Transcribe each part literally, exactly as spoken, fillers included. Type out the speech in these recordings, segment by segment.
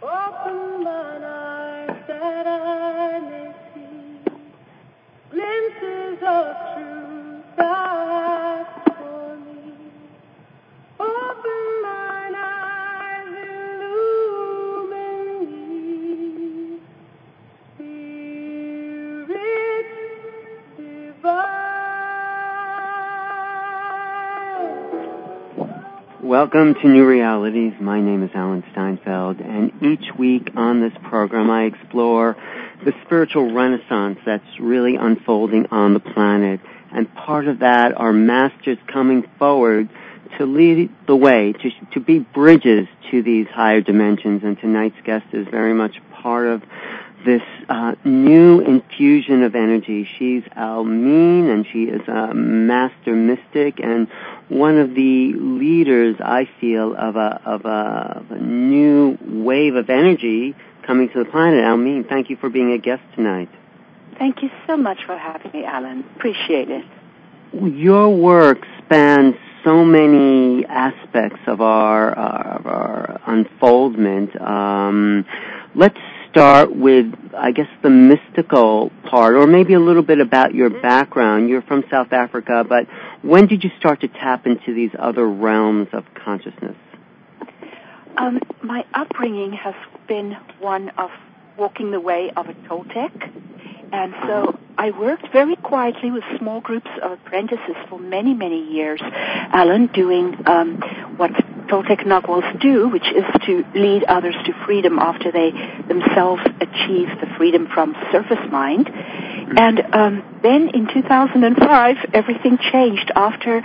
Open mine eyes that I may see glimpses of truth that's for me. Open mine eyes, illumine me, Spirit divine. Welcome to New Realities. My name is Alan Steinfeld, and each week on this program I explore the spiritual renaissance that's really unfolding on the planet. And part of that are masters coming forward to lead the way, to, to be bridges to these higher dimensions. And tonight's guest is very much part of this uh, new infusion of energy. She's Almeen, and she is a master mystic and one of the leaders, I feel, of a, of a, of a new wave of energy coming to the planet. Almeen, thank you for being a guest tonight. Thank you so much for having me, Alan. Appreciate it. Your work spans so many aspects of our, uh, of our unfoldment. Um, let's start with, I guess, the mystical part, or maybe a little bit about your background. You're from South Africa, but when did you start to tap into these other realms of consciousness? Um, my upbringing has been one of walking the way of a Toltec, and so I worked very quietly with small groups of apprentices for many, many years, Alan, doing um, what Toltec Nagwals do, which is to lead others to freedom after they themselves achieve the freedom from surface mind. And um, then in two thousand five, everything changed after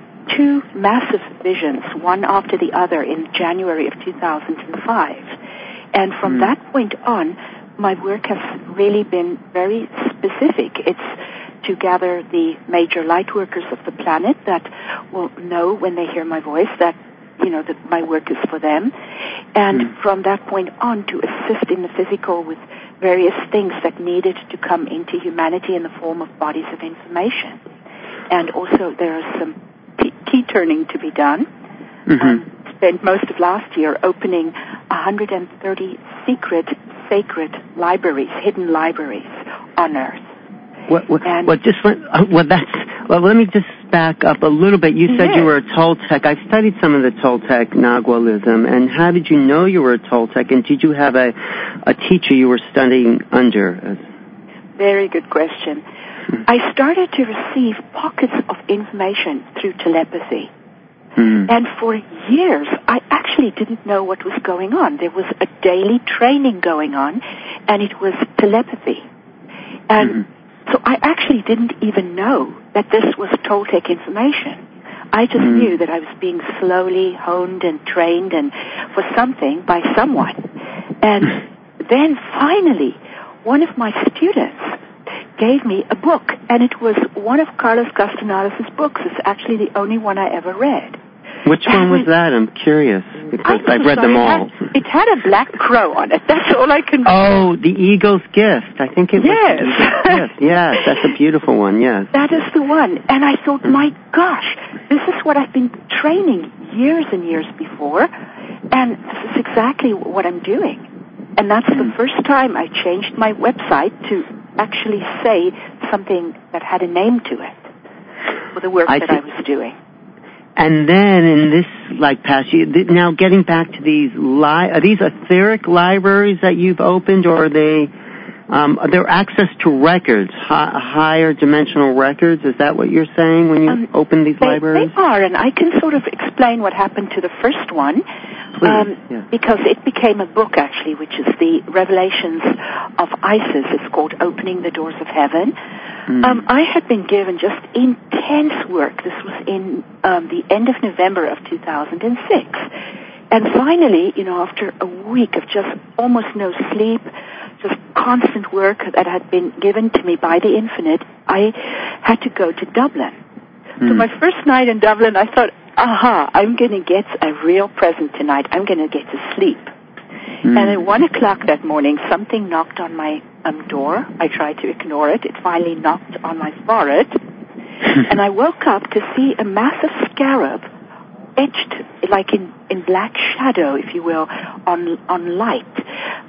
two massive visions, one after the other, in January of two thousand five. And from mm. that point on, my work has really been very specific. It's to gather the major light workers of the planet that will know when they hear my voice that, you know, that my work is for them. And mm. from that point on, to assist in the physical with various things that needed to come into humanity in the form of bodies of information. And also there is some key turning to be done. Mm-hmm. Um, spent most of last year opening one hundred thirty secret, sacred libraries, hidden libraries on Earth. What, what, and what just went, uh, well, that's, well, let me just back up a little bit. You said yes. you were a Toltec. I've studied some of the Toltec Nagualism, and how did you know you were a Toltec, and did you have a, a teacher you were studying under? Very good question. Hmm. I started to receive pockets of information through telepathy. Hmm. And for years, I actually didn't know what was going on. There was a daily training going on, and it was telepathy. And hmm. So I actually didn't even know that this was Toltec information. I just mm. knew that I was being slowly honed and trained and for something by someone. And then finally, one of my students gave me a book, and it was one of Carlos Castaneda's books. It's actually the only one I ever read. Which one was that? I'm curious, because I've read them all. It had, it had a black crow on it. That's all I can Oh, The Eagle's Gift. I think it was yes. The Eagle's Gift. Yes, that's a beautiful one, yes. That is the one. And I thought, my gosh, this is what I've been training years and years before, and this is exactly what I'm doing. And that's mm. the first time I changed my website to actually say something that had a name to it for the work I that think- I was doing. And then in this, like, past year, now getting back to these, li- are these etheric libraries that you've opened, or are they, um, are there access to records, hi- higher dimensional records? Is that what you're saying when you um, open these they, libraries? They are, and I can sort of explain what happened to the first one. Please, um, yeah. Because it became a book, actually, which is the Revelations of Isis. It's called Opening the Doors of Heaven. Mm. Um, I had been given just intense work. This was in um, the end of November of two thousand six. And finally, you know, after a week of just almost no sleep, just constant work that had been given to me by the Infinite, I had to go to Dublin. Mm. So my first night in Dublin, I thought, aha, I'm going to get a real present tonight. I'm going to get to sleep. Mm. And at one o'clock that morning, something knocked on my um, door. I tried to ignore it. It finally knocked on my forehead. And I woke up to see a massive scarab etched, like in, in black shadow, if you will, on on light.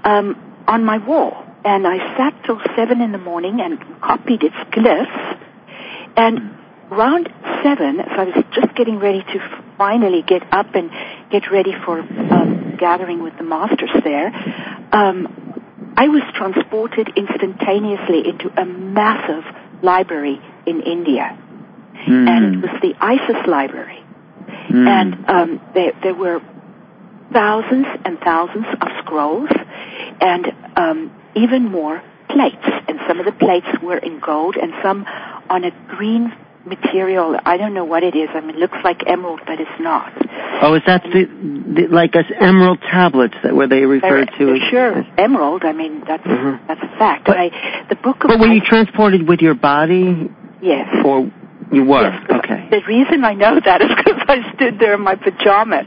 um, on my wall. And I sat till seven in the morning and copied its glyphs. And around seven, so I was just getting ready to finally get up and get ready for um, gathering with the masters there, um, I was transported instantaneously into a massive library in India. Mm. And it was the Isis library. Mm. And um, there, there were thousands and thousands of scrolls and um, even more plates. And some of the plates were in gold and some on a green material. I don't know what it is. I mean, it looks like emerald, but it's not. Oh, is that the, the like us emerald tablets that where they refer They're, to? As, sure, as emerald. I mean, that's mm-hmm. that's a fact. But, I, the book of but were I, you transported with your body? Yes. Or you were? Yes, okay. The reason I know that is because I stood there in my pajamas.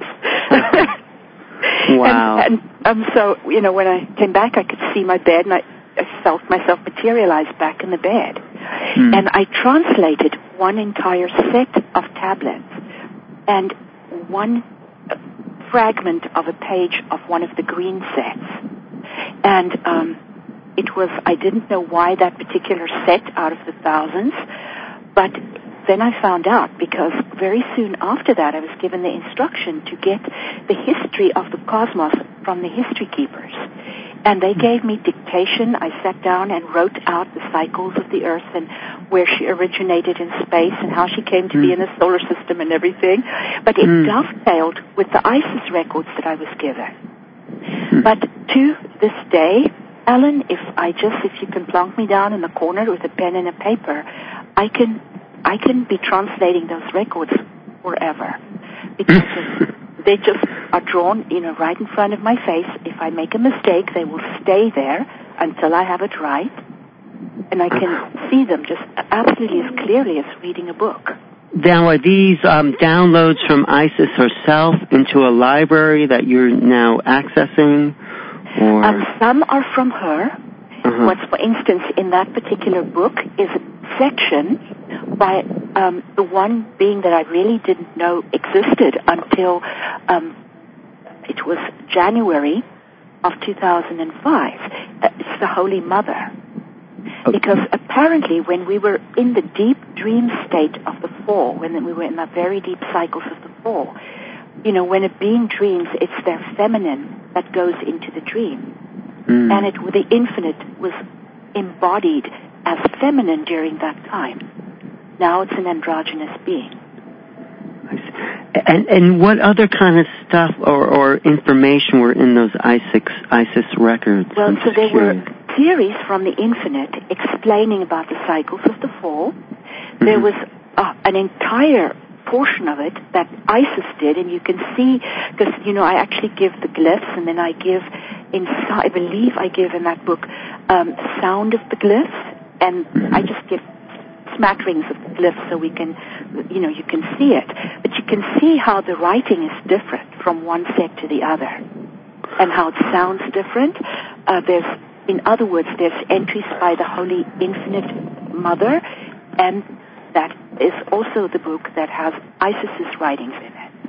Wow. And, and um, so, you know, when I came back, I could see my bed, and I, I felt myself materialize back in the bed. Mm. And I translated one entire set of tablets and one fragment of a page of one of the green sets. And um, it was, I didn't know why that particular set out of the thousands, but then I found out because very soon after that I was given the instruction to get the history of the cosmos from the history keepers. And they gave me dictation. I sat down and wrote out the cycles of the Earth and where she originated in space and how she came to mm. be in the solar system and everything. But it mm. dovetailed with the Isis records that I was given. Mm. But to this day, Alan, if I just, if you can plonk me down in the corner with a pen and a paper, I can, I can be translating those records forever. Because they just are drawn, you know, right in front of my face. If I make a mistake, they will stay there until I have it right. And I can see them just absolutely as clearly as reading a book. Now, are these um, downloads from Isis herself into a library that you're now accessing? Or? Um, some are from her. Uh-huh. What's, for instance, in that particular book is a section by um, the one being that I really didn't know existed until um, it was January of two thousand five. Uh, it's the Holy Mother. Okay. Because apparently when we were in the deep dream state of the fall, when we were in the very deep cycles of the fall, you know, when a being dreams, it's their feminine that goes into the dream. Mm. And it, the infinite was embodied as feminine during that time. Now it's an androgynous being. And and what other kind of stuff or, or information were in those Isis Isis records? Well, I'm so there curious. were theories from the infinite explaining about the cycles of the fall. Mm-hmm. There was uh, an entire portion of it that Isis did, and you can see, because, you know, I actually give the glyphs, and then I give, in, I believe I give in that book, um, sound of the glyphs, and I just give smackerings of the glyphs so we can, you know, you can see it. But you can see how the writing is different from one set to the other, and how it sounds different. Uh, there's, in other words, there's entries by the Holy Infinite Mother, and that is also the book that has Isis's writings in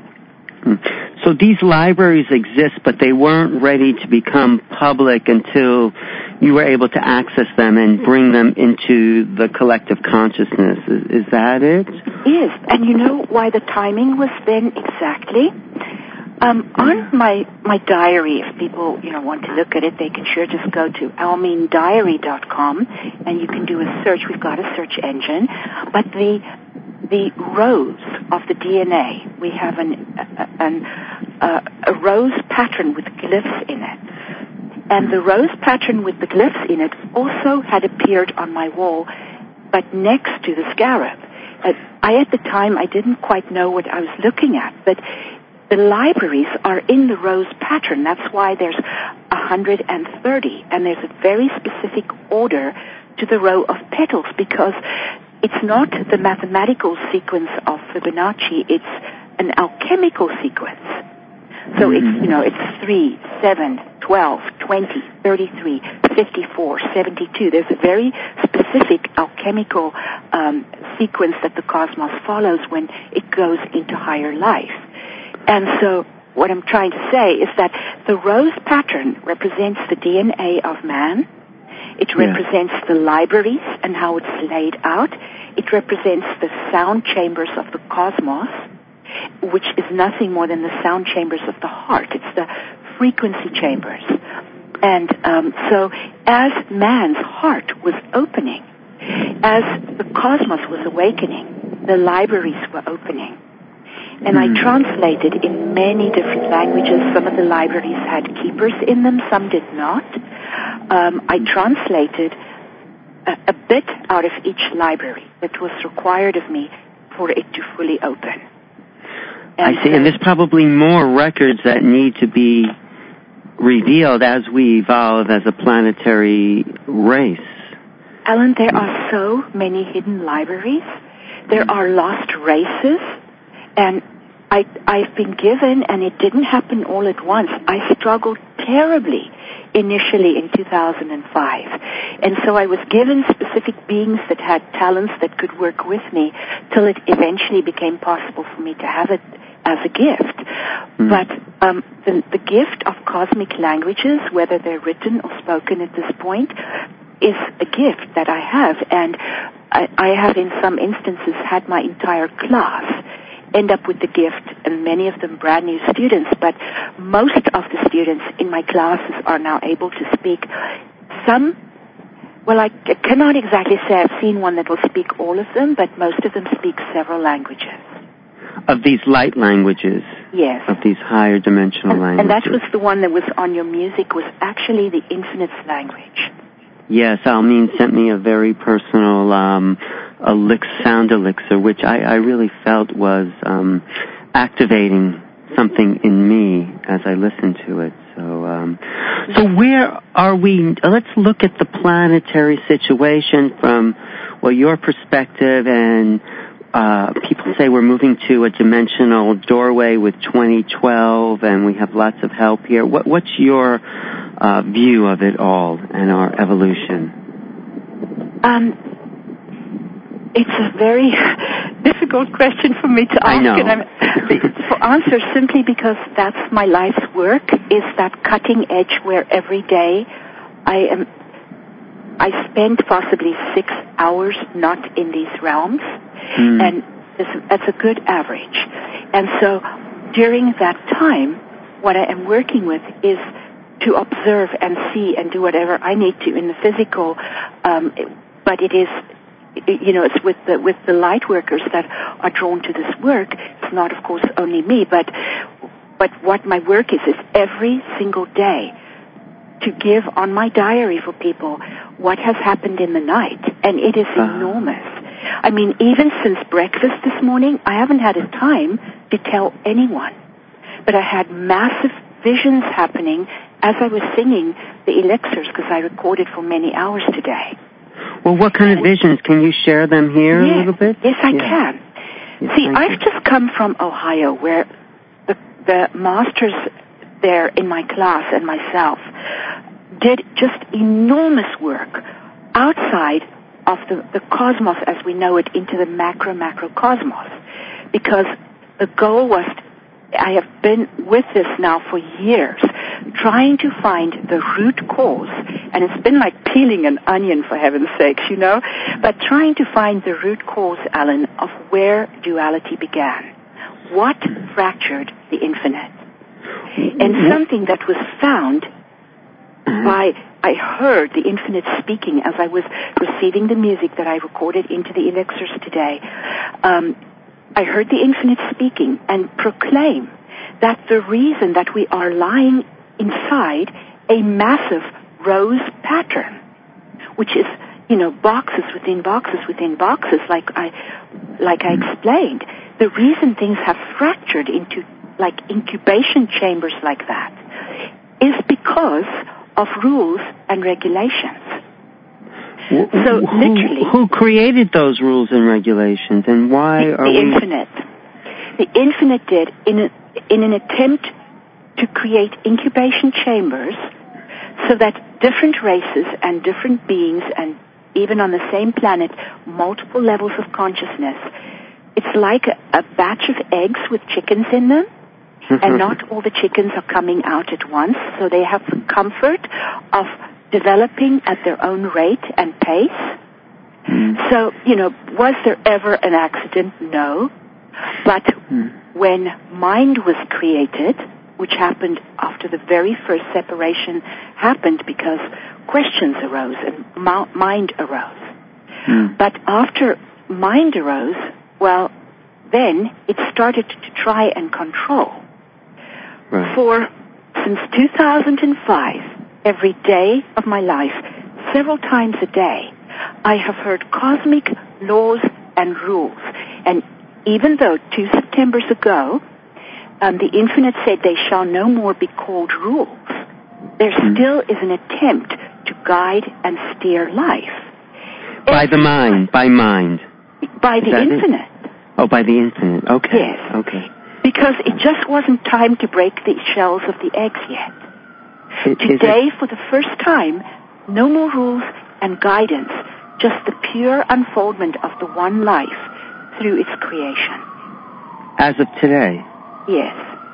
it. So these libraries exist, but they weren't ready to become public until you were able to access them and bring them into the collective consciousness. Is, is that it? Yes, and you know why the timing was then exactly? Um, on my, my diary, if people, you know, want to look at it, they can sure just go to almeen diary dot com and you can do a search. We've got a search engine. But the the rows of the D N A, we have an, an uh, a rose pattern with glyphs in it. And the rose pattern with the glyphs in it also had appeared on my wall, but next to the scarab. Uh, I, at the time, I didn't quite know what I was looking at, but the libraries are in the rose pattern. That's why there's one hundred thirty, and there's a very specific order to the row of petals, because it's not the mathematical sequence of Fibonacci, it's an alchemical sequence. So mm-hmm. it's, you know, it's three, seven, twelve, twenty, thirty-three, fifty-four, seventy-two. There's a very specific alchemical um, sequence that the cosmos follows when it goes into higher life. And so what I'm trying to say is that the rose pattern represents the D N A of man. It Yeah. represents the libraries and how it's laid out. It represents the sound chambers of the cosmos, which is nothing more than the sound chambers of the heart. It's the frequency chambers. And um, so as man's heart was opening, as the cosmos was awakening, the libraries were opening. And I translated in many different languages. Some of the libraries had keepers in them, some did not. Um, I translated a, a bit out of each library that was required of me for it to fully open. And I see, and there's probably more records that need to be revealed as we evolve as a planetary race. Alan, there are so many hidden libraries. There are lost races. And I, I've been given, and it didn't happen all at once. I struggled terribly initially in two thousand five. And so I was given specific beings that had talents that could work with me till it eventually became possible for me to have it as a gift. Mm. But um, the, the gift of cosmic languages, whether they're written or spoken at this point, is a gift that I have. And I, I have in some instances had my entire class end up with the gift, and many of them brand new students, but most of the students in my classes are now able to speak some, well, I cannot exactly say I've seen one that will speak all of them, but most of them speak several languages. Of these light languages? Yes. Of these higher dimensional and, languages. And that was the one that was on your music, was actually the Infinite's language. Yes, Almeen sent me a very personal um, elixir, sound elixir, which I, I really felt was um, activating something in me as I listened to it. So, um, so where are we? Let's look at the planetary situation from, well, your perspective. And uh, people say we're moving to a dimensional doorway with twenty twelve, and we have lots of help here. What, what's your Uh, view of it all and our evolution? Um, it's a very difficult question for me to ask. I know. And I'm, for answer, simply because that's my life's work, is that cutting edge where every day I am, I spend possibly six hours not in these realms, mm. and that's a good average. And so during that time, what I am working with is to observe and see and do whatever I need to in the physical, um, but it is, you know, it's with the with the light workers that are drawn to this work. It's not, of course, only me, but but what my work is is every single day to give on my diary for people what has happened in the night, and it is uh-huh. enormous. I mean, even since breakfast this morning, I haven't had a time to tell anyone, but I had massive visions happening as I was singing the elixirs, because I recorded for many hours today. Well, what kind of visions? Can you share them here yes, a little bit? Yes, I yeah. can. Yes, See, I've you. just come from Ohio, where the, the masters there in my class and myself did just enormous work outside of the, the cosmos as we know it into the macro, macro cosmos, because the goal was to, I have been with this now for years, trying to find the root cause, and it's been like peeling an onion, for heaven's sakes, you know, but trying to find the root cause, Alan, of where duality began. What fractured the infinite? And something that was found by, I heard the infinite speaking as I was receiving the music that I recorded into the elixirs today. Um, I heard the infinite speaking and proclaim that the reason that we are lying inside a massive rose pattern, which is, you know, boxes within boxes within boxes, like I, like I explained, the reason things have fractured into like incubation chambers like that is because of rules and regulations. So who, literally, who created those rules and regulations, and why the, are the we... infinite? The infinite did in a, in an attempt to create incubation chambers, so that different races and different beings, and even on the same planet, multiple levels of consciousness. It's like a, a batch of eggs with chickens in them. and not all the chickens are coming out at once, so they have the comfort of developing at their own rate and pace. Mm. So, you know, was there ever an accident? No. But mm. when mind was created, which happened after the very first separation happened because questions arose and mo- mind arose. Mm. But after mind arose, well, then it started to try and control. Right. For, since two thousand five, every day of my life, several times a day, I have heard cosmic laws and rules. And even though two Septembers ago, um, the Infinite said they shall no more be called rules, there mm. still is an attempt to guide and steer life. By every the mind, by mind. By the Infinite. It? Oh, by the Infinite. Okay. Yes. Okay. Because it just wasn't time to break the shells of the eggs yet. It, Today, for the first time, no more rules and guidance, just the pure unfoldment of the one life through its creation. As of today? Yes.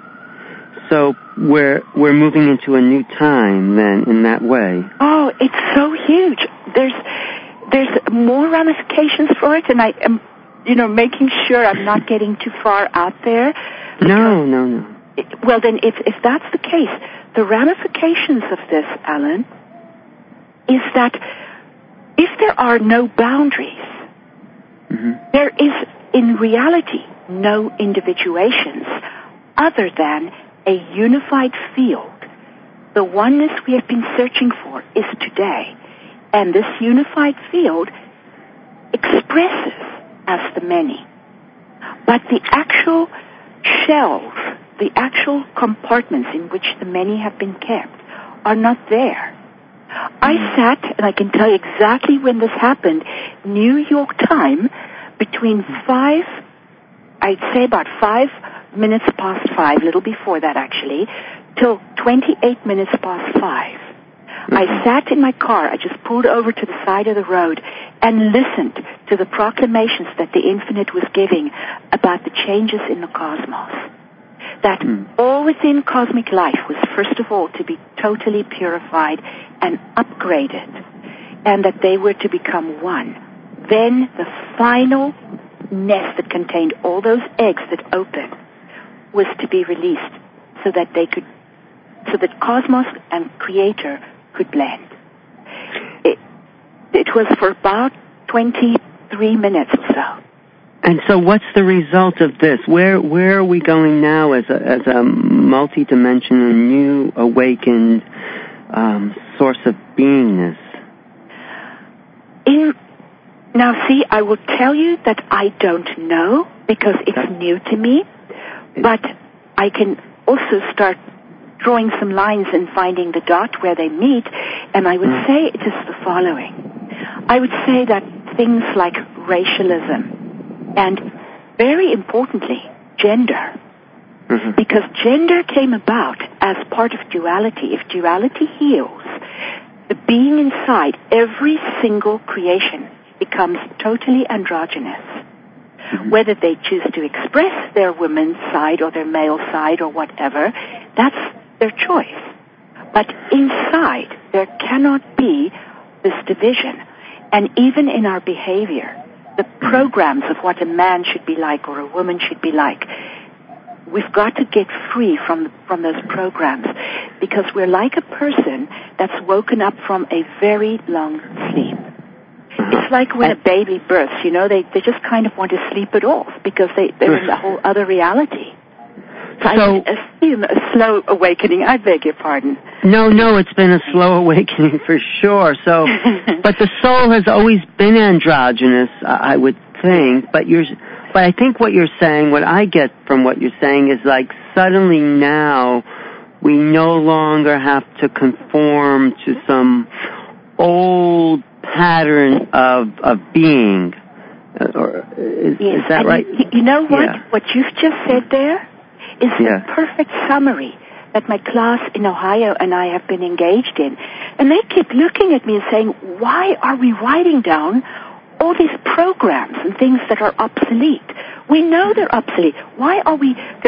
So we're we're moving into a new time then in that way. Oh, it's so huge. There's there's more ramifications for it, and I am, you know, making sure I'm not getting too far out there. No, no, no. It, well, then, if if that's the case, the ramifications of this, Alan, is that if there are no boundaries, mm-hmm. there is, in reality, no individuations other than a unified field. The oneness we have been searching for is today. And this unified field expresses as the many. But the actual shells, the actual compartments in which the many have been kept, are not there. I sat, and I can tell you exactly when this happened, New York time, between five, I'd say about five minutes past five, a little before that actually, till twenty-eight minutes past five. Mm-hmm. I sat in my car, I just pulled over to the side of the road and listened to the proclamations that the Infinite was giving about the changes in the cosmos. That mm. all within cosmic life was first of all to be totally purified and upgraded, and that they were to become one. Then the final nest that contained all those eggs that opened was to be released so that they could, so that cosmos and creator could blend. It, it was for about twenty-three minutes or so. And so what's the result of this? Where where are we going now as a as a multidimensional, new, awakened um, source of beingness? In, now, see, I will tell you that I don't know because it's new to me, but I can also start drawing some lines and finding the dot where they meet, and I would mm. say it is the following. I would say that things like racialism, and very importantly, gender. Mm-hmm. Because gender came about as part of duality. If duality heals, the being inside every single creation becomes totally androgynous. Mm-hmm. Whether they choose to express their women's side or their male side or whatever, that's their choice. But inside, there cannot be this division. And even in our behavior, the programs of what a man should be like or a woman should be like, we've got to get free from from those programs, because we're like a person that's woken up from a very long sleep. It's like when a baby births, you know, they, they just kind of want to sleep it off because they, they're in a whole other reality. So, so I assume a slow awakening. I beg your pardon. No, no, it's been a slow awakening for sure. So, but the soul has always been androgynous, I would think. But you're, but I think what you're saying, what I get from what you're saying, is like suddenly now we no longer have to conform to some old pattern of of being. Or is, yes, is that right? You, you know what? Yeah. What you've just said there is yeah. the perfect summary that my class in Ohio and I have been engaged in. And they keep looking at me and saying, why are we writing down all these programs and things that are obsolete? We know they're obsolete. Why are we, there's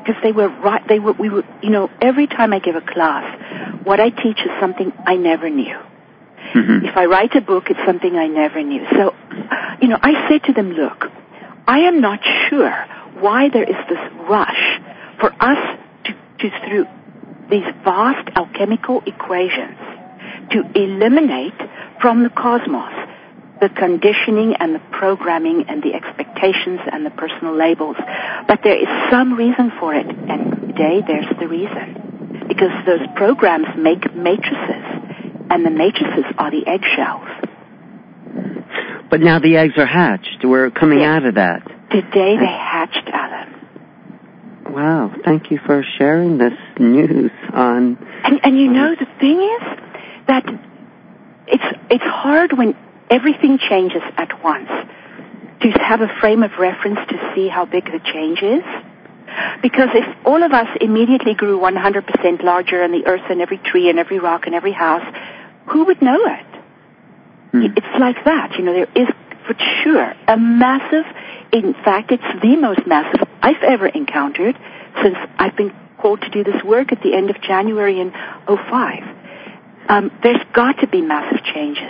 because they were right. They were. We were. You know, every time I give a class, what I teach is something I never knew. Mm-hmm. If I write a book, it's something I never knew. So, you know, I said to them, look, I am not sure why there is this rush for us to, to through these vast alchemical equations, to eliminate from the cosmos the conditioning and the programming and the expectations and the personal labels. But there is some reason for it, and today there's the reason. Because those programs make matrices, and the matrices are the eggshells. But now the eggs are hatched. We're coming yes. out of that. Today they hatched, Alan. Wow, thank you for sharing this news on... And, and you know, the thing is that it's it's hard when everything changes at once to have a frame of reference to see how big the change is. Because if all of us immediately grew one hundred percent larger in the earth and every tree and every rock and every house, who would know it? Hmm. It's like that. You know, there is for sure a massive, in fact, it's the most massive I've ever encountered since I've been called to do this work at the end of January in oh five. Um, there's got to be massive changes.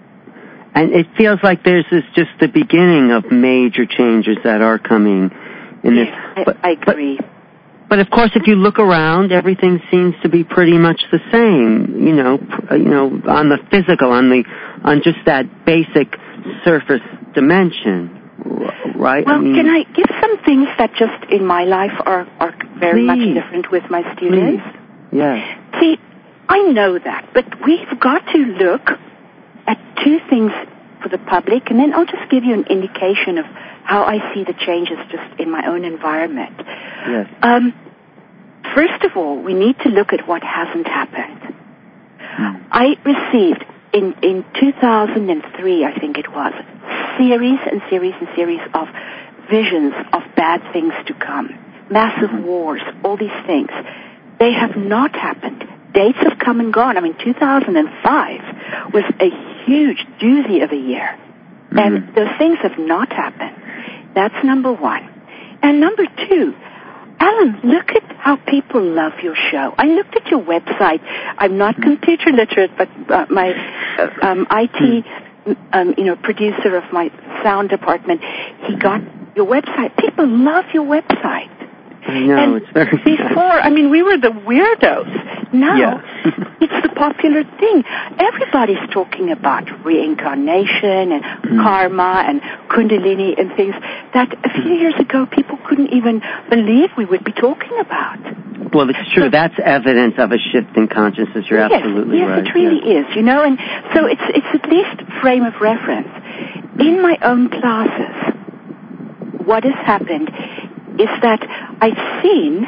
And it feels like this is just the beginning of major changes that are coming in this. Yes, but, I, I agree. But, but of course, if you look around, everything seems to be pretty much the same. You know, you know, on the physical, on the, on just that basic surface dimension, right? Well, I mean, can I give some things that just in my life are are very please, much different with my students? Please. Yes. See, I know that, but we've got to look at two things for the public, and then I'll just give you an indication of how I see the changes just in my own environment. Yes. Um, first of all, we need to look at what hasn't happened. Hmm. I received, in, in two thousand three, I think it was, series and series and series of visions of bad things to come, massive mm-hmm. wars, all these things. They have not happened. Dates have come and gone. I mean, two thousand five was a huge doozy of a year. Mm-hmm. And those things have not happened. That's number one. And number two, Alan, look at how people love your show. I looked at your website. I'm not computer literate, but uh, my uh, um, I T um, you know, producer of my sound department, he got your website. People love your website. I know, and it's very before, nice. I mean, we were the weirdos. Now, yeah. It's the popular thing. Everybody's talking about reincarnation and mm. karma and kundalini and things that a few years ago people couldn't even believe we would be talking about. Well, it's true. So, that's evidence of a shift in consciousness. You're yes, absolutely yes, right. Yes, it really yeah. is, you know, and so it's, it's at least frame of reference. In my own classes, what has happened is that I've seen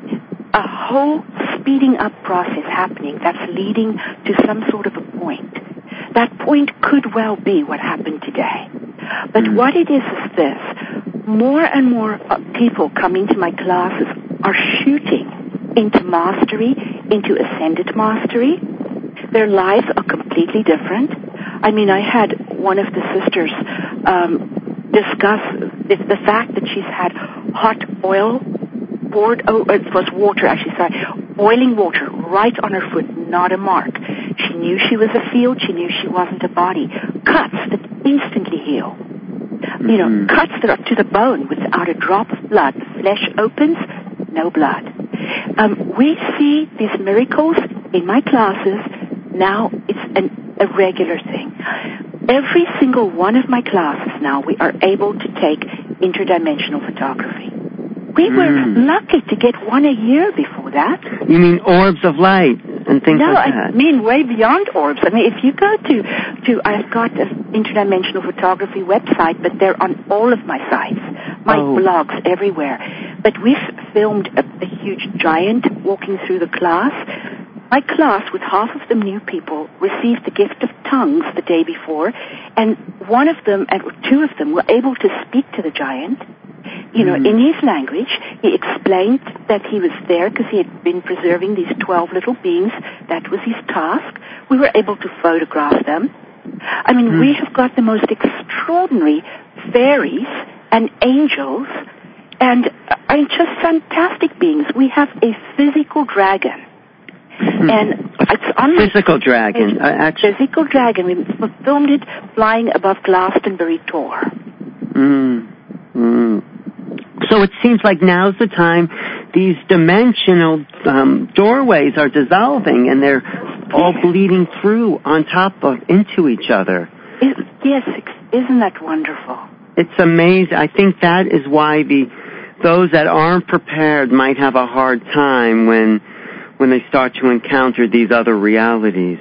a whole speeding up process happening that's leading to some sort of a point. That point could well be what happened today. But mm. what it is is this. More and more people coming to my classes are shooting into mastery, into ascended mastery. Their lives are completely different. I mean, I had one of the sisters um, discuss the, the fact that she's had hot oil poured, oh, it was water actually, sorry, boiling water right on her foot, not a mark. She knew she was a field, she knew she wasn't a body. Cuts that instantly heal. Mm-hmm. You know, cuts that are to the bone without a drop of blood. Flesh opens, no blood. Um, we see these miracles in my classes. Now it's an, a regular thing. Every single one of my classes now, we are able to take interdimensional photography. We were mm. lucky to get one a year before that. You mean orbs of light and things no, like that? No, I mean way beyond orbs. I mean, if you go to, to I've got an interdimensional photography website, but they're on all of my sites, my oh. blogs, everywhere. But we've filmed a, a huge giant walking through the class. My class, with half of them new people, received the gift of tongues the day before, and one of them, and two of them, were able to speak to the giant. You know, mm. in his language, he explained that he was there because he had been preserving these twelve little beings. That was his task. We were able to photograph them. I mean, mm. we have got the most extraordinary fairies and angels and are just fantastic beings. We have a physical dragon. Hmm. And it's on physical dragon. Uh, actually, physical dragon. We filmed it flying above Glastonbury Tor. Mm. Mm. So it seems like now's the time these dimensional um, doorways are dissolving, and they're all bleeding through on top of into each other. Is, yes, isn't that wonderful? It's amazing. I think that is why the those that aren't prepared might have a hard time when when they start to encounter these other realities.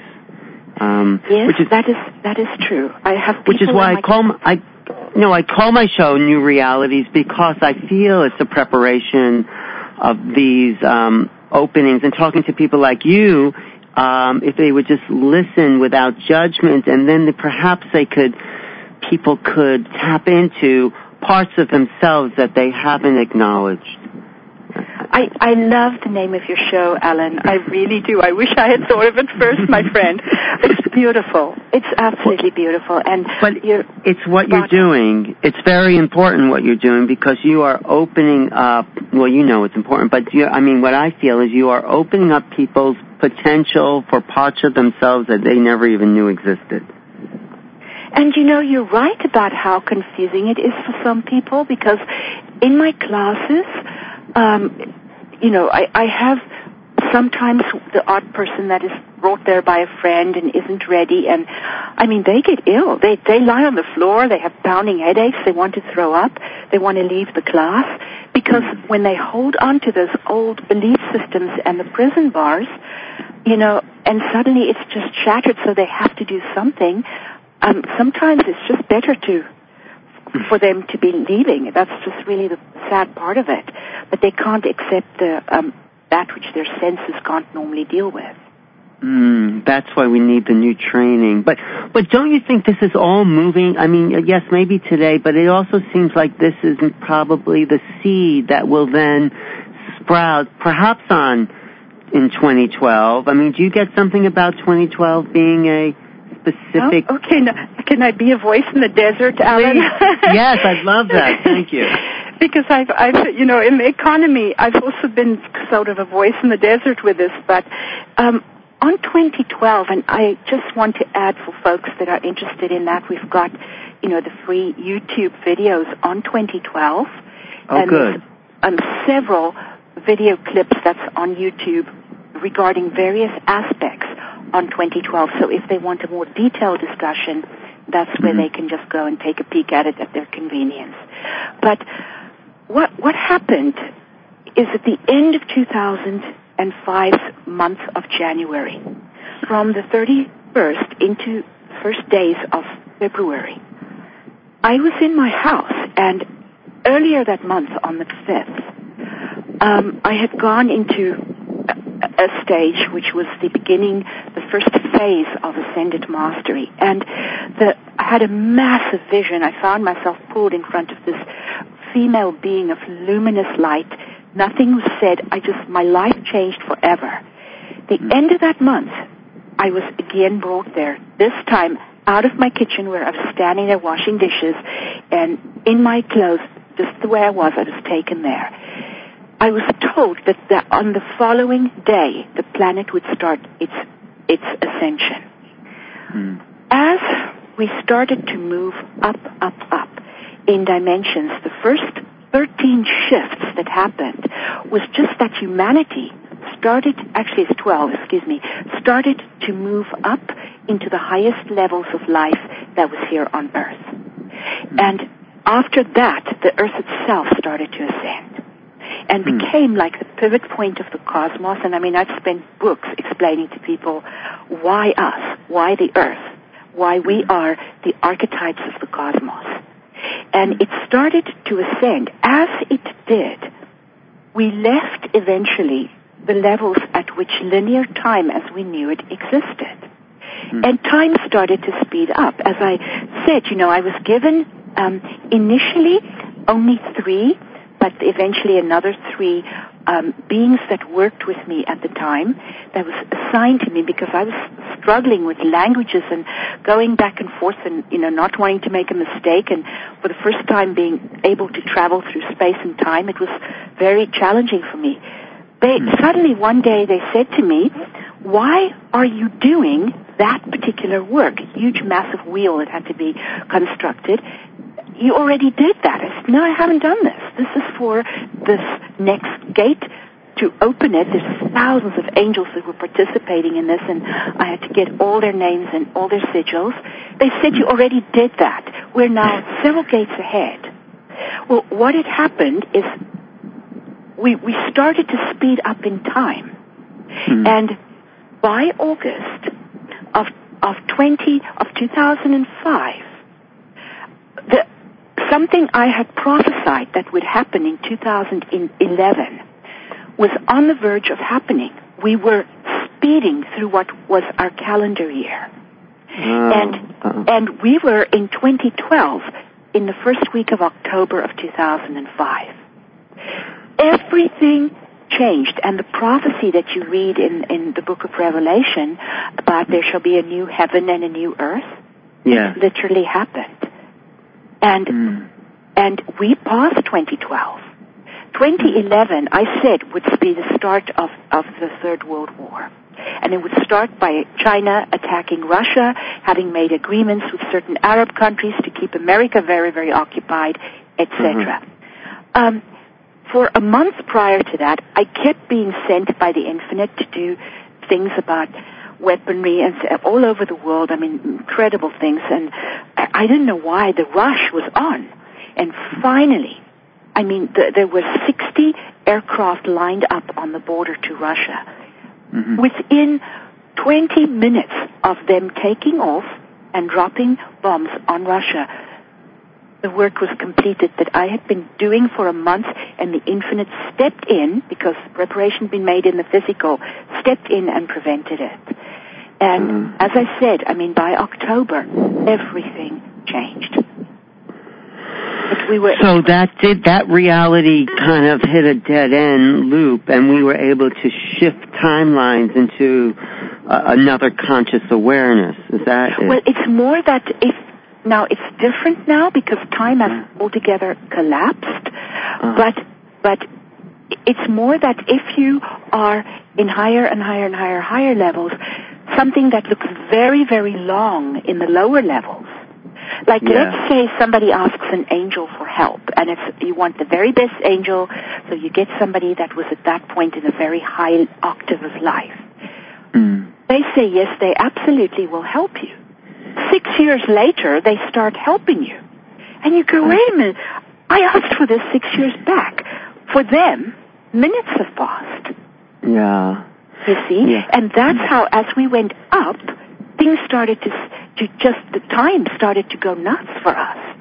Um, yes, which is, that is that is true. I have which is why I call my, I you know I call my show New Realities, because I feel it's a preparation of these um, openings, and talking to people like you, um, if they would just listen without judgment, and then the, perhaps they could people could tap into parts of themselves that they haven't acknowledged. I, I love the name of your show, Alan. I really do. I wish I had thought of it first, my friend. It's beautiful. It's absolutely beautiful. And but you're it's what you're doing. It's very important what you're doing, because you are opening up, well, you know it's important, but you, I mean, what I feel is you are opening up people's potential for parts of themselves that they never even knew existed. And you know, you're right about how confusing it is for some people, because in my classes, um, you know, I, I have sometimes the odd person that is brought there by a friend and isn't ready, and I mean, they get ill. They they lie on the floor, they have pounding headaches, they want to throw up, they want to leave the class, because when they hold on to those old belief systems and the prison bars, you know, and suddenly it's just shattered, so they have to do something. Um, sometimes it's just better to for them to be leaving. That's just really the sad part of it. But they can't accept the um, that which their senses can't normally deal with. Mm, that's why we need the new training. But but don't you think this is all moving? I mean, yes, maybe today, but it also seems like this is probably the seed that will then sprout, perhaps on in twenty twelve. I mean, do you get something about twenty twelve being a specific... Oh, okay, now, can I be a voice in the desert, Alan? Yes, I'd love that. Thank you. Because I've, I've, you know, in the economy, I've also been sort of a voice in the desert with this, but um, on twenty twelve, and I just want to add for folks that are interested in that, we've got, you know, the free YouTube videos on twenty twelve. Oh, and good. Um, several video clips that's on YouTube regarding various aspects on twenty twelve. So if they want a more detailed discussion, that's where mm-hmm. they can just go and take a peek at it at their convenience. But what what happened is at the end of two thousand five's month of January, from the thirty-first into the first days of February, I was in my house, and earlier that month on the fifth, um, I had gone into a, a stage which was the beginning, the first phase of Ascended Mastery, and the, I had a massive vision. I found myself pulled in front of this female being of luminous light. Nothing was said. I just, my life changed forever. The mm-hmm. end of that month, I was again brought there, this time out of my kitchen where I was standing there washing dishes, and in my clothes, just the way I was, I was taken there. I was told that the, on the following day, the planet would start its its ascension. Mm. As we started to move up, up, up in dimensions, the first thirteen shifts that happened was just that humanity started, actually it's twelve, excuse me, started to move up into the highest levels of life that was here on Earth. Mm. And after that, the Earth itself started to ascend and mm. became like the pivot point of the cosmos. And I mean, I've spent books explaining to people why us, why the Earth, why we are the archetypes of the cosmos. And it started to ascend. As it did, we left eventually the levels at which linear time as we knew it existed. Mm. And time started to speed up. As I said, you know, I was given um, initially only three, but eventually another three um, beings that worked with me at the time that was assigned to me because I was struggling with languages and going back and forth and, you know, not wanting to make a mistake, and for the first time being able to travel through space and time. It was very challenging for me. They, suddenly one day they said to me, why are you doing that particular work? A huge, massive wheel that had to be constructed. You already did that. I said, no, I haven't done this. This is for this next gate to open it. There's thousands of angels that were participating in this, and I had to get all their names and all their sigils. They said, you already did that. We're now several gates ahead. Well, what had happened is we, we started to speed up in time. Hmm. And by August of, of twenty, of two thousand five, the, something I had prophesied that would happen in two thousand eleven was on the verge of happening. We were speeding through what was our calendar year. Oh. And, uh-huh. and we were in twenty twelve, in the first week of October of two thousand five. Everything changed, and the prophecy that you read in, in the book of Revelation about there shall be a new heaven and a new earth, yeah. literally happened. And mm. and we passed twenty twelve. twenty eleven, I said, would be the start of, of the Third World War. And it would start by China attacking Russia, having made agreements with certain Arab countries to keep America very, very occupied, et cetera. Mm-hmm. Um, for a month prior to that, I kept being sent by the Infinite to do things about weaponry and all over the world. I mean, incredible things. And I didn't know why the rush was on. And finally, I mean, the, there were sixty aircraft lined up on the border to Russia. Mm-hmm. Within twenty minutes of them taking off and dropping bombs on Russia, the work was completed that I had been doing for a month, and the Infinite stepped in, because preparation had been made in the physical, stepped in and prevented it. And mm. as I said, I mean, by October, everything changed. We were so that did that reality kind of hit a dead end loop, and we were able to shift timelines into uh, another conscious awareness. Is that it? Well, it's more that if now it's different now because time has altogether collapsed, uh-huh. but but it's more that if you are in higher and higher and higher higher levels, something that looks very very long in the lower levels. Like, yeah. let's say somebody asks an angel for help, and it's, you want the very best angel, so you get somebody that was at that point in a very high octave of life. Mm. They say, yes, they absolutely will help you. Six years later, they start helping you. And you go, wait a minute, I asked for this six years back. For them, minutes have passed. Yeah. You see? Yeah. And that's how, as we went up, things started to, to just, the time started to go nuts for us.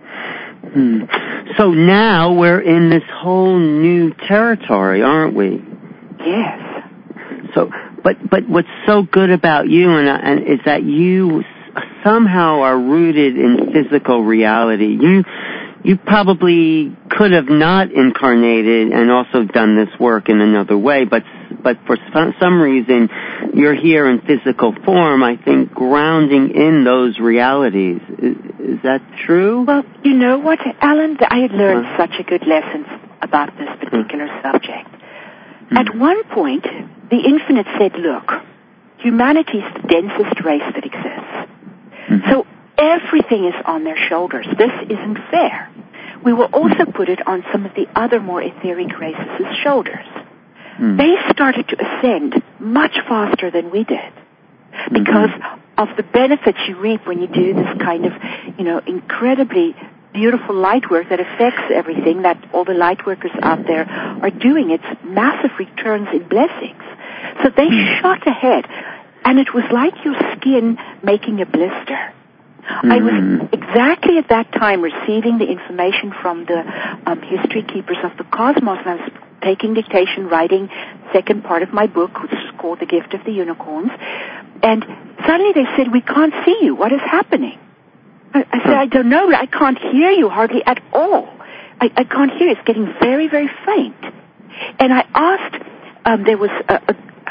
Hmm. So now we're in this whole new territory, aren't we? Yes. So, but but what's so good about you and, and is that you somehow are rooted in physical reality. You you probably could have not incarnated and also done this work in another way, but but for some reason you're here in physical form, I think, grounding in those realities. Is, is that true? Well, you know what, Alan? I had learned huh? such a good lesson about this particular huh? subject. Hmm. At one point, the Infinite said, look, humanity's the densest race that exists. Mm-hmm. So everything is on their shoulders. This isn't fair. We will also put it on some of the other more etheric races' shoulders. Mm. They started to ascend much faster than we did because mm-hmm. of the benefits you reap when you do this kind of, you know, incredibly beautiful light work that affects everything that all the light workers out there are doing. It's massive returns in blessings. So they mm. shot ahead, and it was like your skin making a blister. Mm. I was exactly at that time receiving the information from the um, history keepers of the cosmos, and I was taking dictation, writing second part of my book, which is called The Gift of the Unicorns. And suddenly they said, we can't see you. What is happening? I, I said, I don't know. I can't hear you hardly at all. I, I can't hear you. It's getting very, very faint. And I asked, um, there was a, a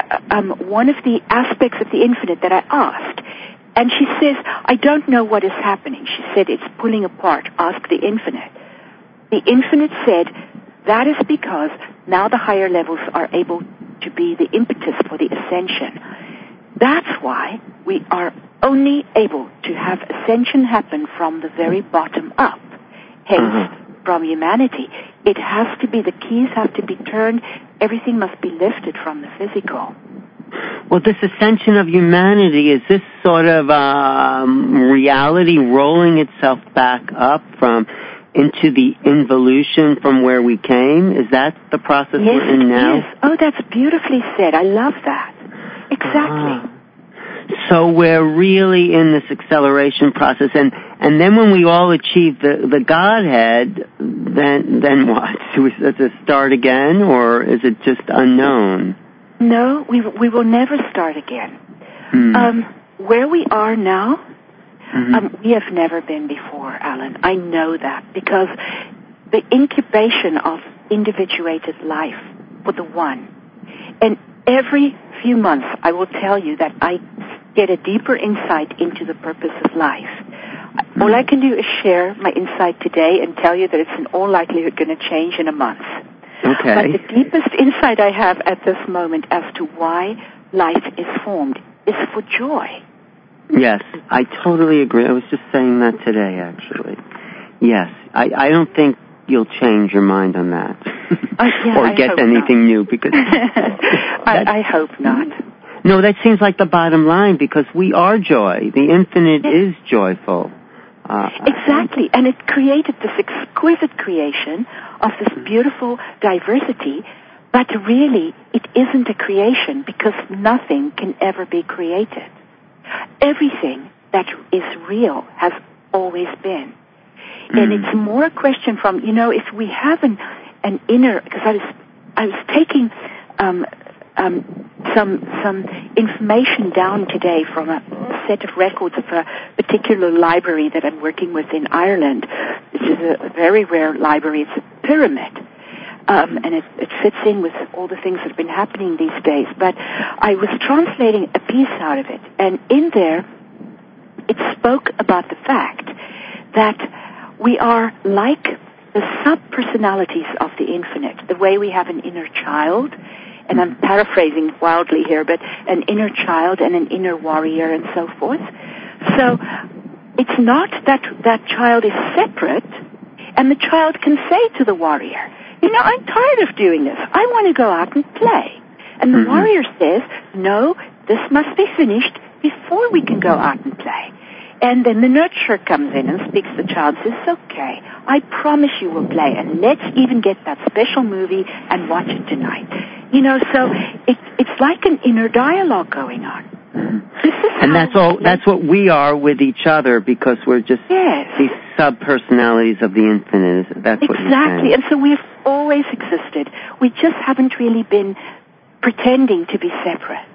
um, one of the aspects of the infinite that I asked. And she says, I don't know what is happening. She said, it's pulling apart. Ask the infinite. The infinite said, that is because now the higher levels are able to be the impetus for the ascension. That's why we are only able to have ascension happen from the very bottom up, hence uh-huh. from humanity. It has to be, the keys have to be turned, everything must be lifted from the physical. Well, this ascension of humanity, is this sort of um, reality rolling itself back up from into the involution from where we came? Is that the process yes, we're in now? Yes. Oh, that's beautifully said. I love that. Exactly. Uh-huh. So we're really in this acceleration process, and, and then when we all achieve the, the Godhead, then then what? Do we have to start again, or is it just unknown? No, we we will never start again. Hmm. Um, where we are now, mm-hmm. um, we have never been before, Alan. I know that because the incubation of individuated life for the one, and every few months I will tell you that I get a deeper insight into the purpose of life. Mm-hmm. All I can do is share my insight today and tell you that it's in all likelihood going to change in a month. Okay. But the deepest insight I have at this moment as to why life is formed is for joy. Yes, I totally agree. I was just saying that today, actually. Yes, I, I don't think you'll change your mind on that. Uh, yeah, or I get hope anything not. new, because... I, I hope not. No, that seems like the bottom line, because we are joy. The infinite yes. is joyful. Uh, exactly, and it created this exquisite creation of this beautiful diversity, but really it isn't a creation because nothing can ever be created. Everything that is real has always been. Mm. And it's more a question from, you know, if we have an, an inner, because I was, I was taking um, um, some some information down today from a set of records of a particular library that I'm working with in Ireland. This is a very rare library. It's a pyramid. Um, and it, it fits in with all the things that have been happening these days. But I was translating a piece out of it, and in there it spoke about the fact that we are like the sub-personalities of the infinite, the way we have an inner child, and I'm paraphrasing wildly here, but an inner child and an inner warrior and so forth. So it's not that that child is separate, and the child can say to the warrior, you know, I'm tired of doing this. I want to go out and play. And the mm-hmm. warrior says, no, this must be finished before we can go out and play. And then the nurturer comes in and speaks to the child and says, okay, I promise you will play, and let's even get that special movie and watch it tonight. You know, so it, it's like an inner dialogue going on. Mm-hmm. This is and that's all. That's what we are with each other, because we're just yes. these sub-personalities of the infinite. That's exactly. what you're saying. And so we've always existed. We just haven't really been pretending to be separate.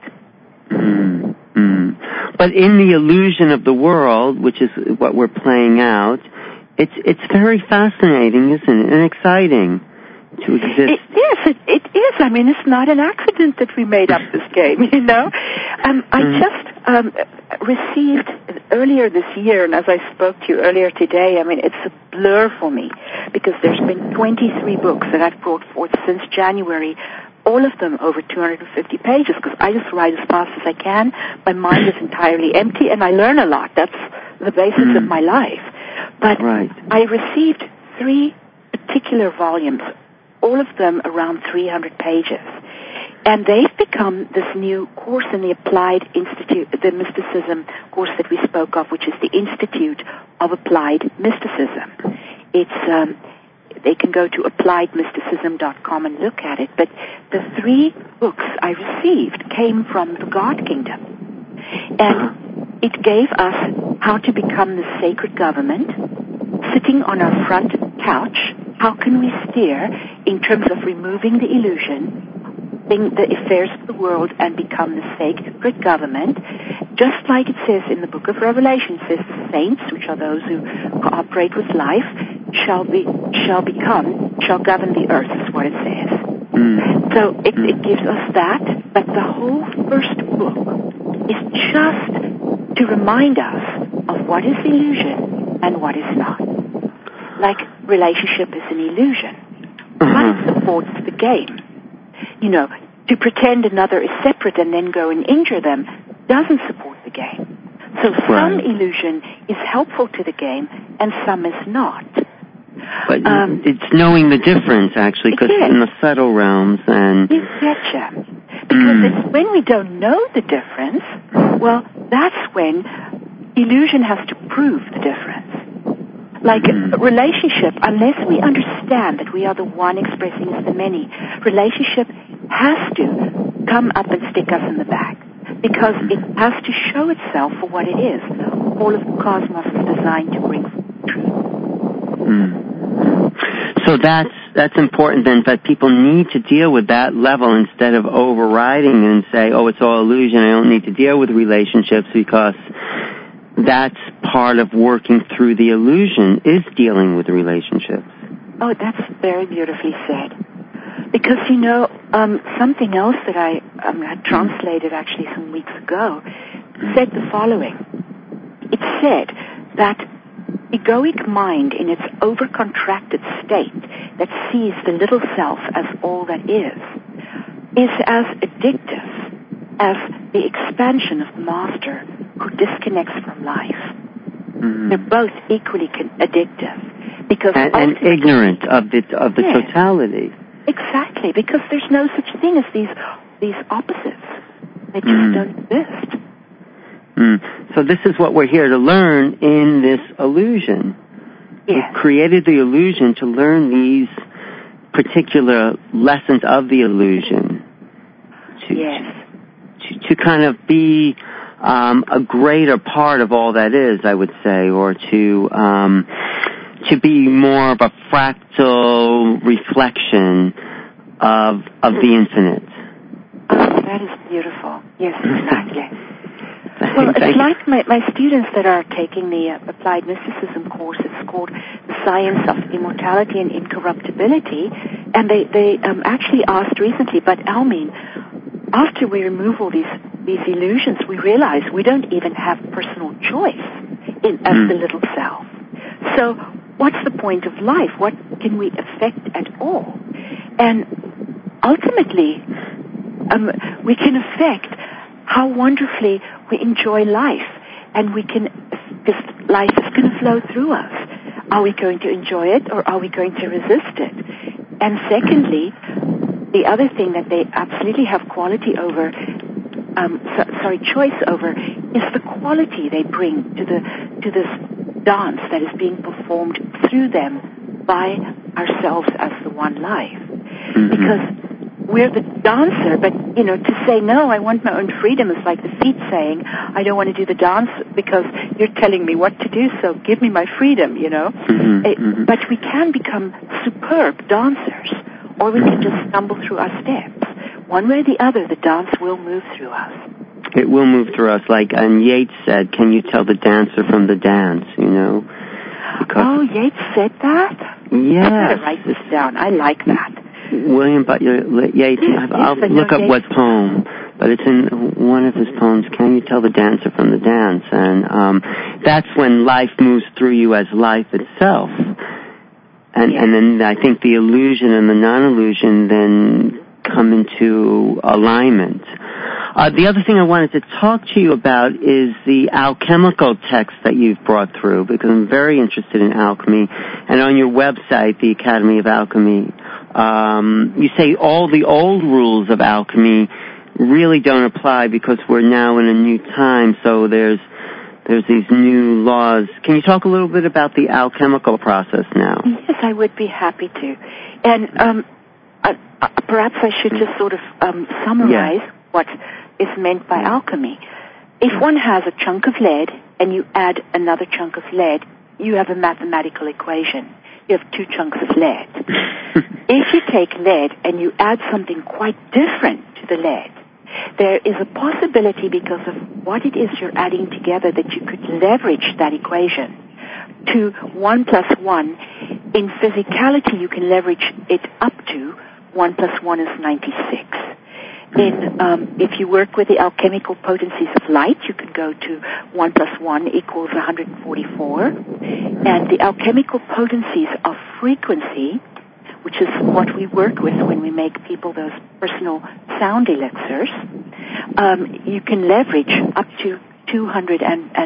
Mm-hmm. But in the illusion of the world, which is what we're playing out, it's it's very fascinating, isn't it, and exciting to exist. It is. It, it is. I mean, it's not an accident that we made up this game, you know. Um, I mm. just um, received earlier this year, and as I spoke to you earlier today, I mean, it's a blur for me because there's been twenty-three books that I've brought forth since January, all of them over two hundred fifty pages, because I just write as fast as I can. My mind is entirely empty, and I learn a lot. That's the basis mm. of my life. But right. I received three particular volumes, all of them around three hundred pages. And they've become this new course in the Applied Institute, the mysticism course that we spoke of, which is the Institute of Applied Mysticism. It's, um, they can go to applied mysticism dot com and look at it. But the three books I received came from the God Kingdom. And it gave us how to become the sacred government, sitting on our front couch. How can we steer in terms of removing the illusion, the affairs of the world, and become the sacred government? Just like it says in the book of Revelation, it says the saints, which are those who cooperate with life, shall be, shall become, shall govern the earth, is what it says. Mm. So it, it gives us that. But the whole first book is just to remind us of what is illusion and what is not. Like relationship is an illusion, but it supports the game. You know, to pretend another is separate and then go and injure them doesn't support the game. So some Right. illusion is helpful to the game and some is not. But Um, it's knowing the difference, actually, because it is. in the subtle realms and... You betcha. Because Mm. it's when we don't know the difference, well, that's when illusion has to prove the difference. Like Mm. a relationship, unless we understand that we are the one expressing as the many, relationship has to come up and stick us in the back. Because it has to show itself for what it is. All of the cosmos is designed to bring truth. Mm. So that's that's important then, that people need to deal with that level instead of overriding and say, oh, it's all illusion, I don't need to deal with relationships, because that's part of working through the illusion, is dealing with relationships. Oh, that's very beautifully said. Because, you know, um, something else that I um, had translated actually some weeks ago said the following. It said that egoic mind in its overcontracted state that sees the little self as all that is, is as addictive as the expansion of the master who disconnects from life. Mm-hmm. They're both equally con- addictive. Because and, and ignorant of the, of the yes, totality. Exactly, because there's no such thing as these these opposites. They just Mm. don't exist. Mm. So this is what we're here to learn in this illusion. Yes. We've created the illusion to learn these particular lessons of the illusion. To, Yes. To, to kind of be um, a greater part of all that is, I would say, or to um, to be more of a fractal reflection of of the infinite. Oh, that is beautiful. Yes, exactly. Thank, Well, it's thank like my, my students that are taking the uh, Applied Mysticism course. It's called The Science of Immortality and Incorruptibility. And they, they um, actually asked recently, but Almeen, after we remove all these, these illusions, we realize we don't even have personal choice in, as Mm. the little self. So what's the point of life? What can we affect at all? And ultimately, um, we can affect how wonderfully we enjoy life, and we can, because life is going to flow through us. Are we going to enjoy it, or are we going to resist it? And secondly, the other thing that they absolutely have quality over, um, so, sorry, choice over, is the quality they bring to the to this dance that is being performed through them by ourselves as the one life. Mm-hmm. Because we're the dancer, but, you know, to say, no, I want my own freedom is like the feet saying, I don't want to do the dance because you're telling me what to do, so give me my freedom, you know. Mm-hmm, it, mm-hmm. But we can become superb dancers, or we can just stumble through our steps. One way or the other, the dance will move through us. It will move through us, like and Yeats said, can you tell the dancer from the dance, you know? Because oh, Yeats said that? Yes. I better write this down. I like that. William Butler Yeats, Yes, I'll yes, I look know up Yeats. what poem, but it's in one of his poems, Can You Tell the Dancer from the Dance? And um, that's when life moves through you as life itself. And, yes. and then I think the illusion and the non-illusion then come into alignment. Uh, the other thing I wanted to talk to you about is the alchemical text that you've brought through, because I'm very interested in alchemy. And on your website, the Academy of Alchemy, um, you say all the old rules of alchemy really don't apply because we're now in a new time, so there's there's these new laws. Can you talk a little bit about the alchemical process now? Yes, I would be happy to. And um, uh, uh, perhaps I should just sort of um, summarize yeah. what is meant by alchemy. If one has a chunk of lead and you add another chunk of lead, you have a mathematical equation. You have two chunks of lead. If you take lead and you add something quite different to the lead, there is a possibility because of what it is you're adding together that you could leverage that equation to one plus one. In physicality, you can leverage it up to one plus one is ninety-six. then um, if you work with the alchemical potencies of light, you can go to one plus one equals one hundred forty-four. And the alchemical potencies of frequency, which is what we work with when we make people those personal sound elixirs, um, you can leverage up to two hundred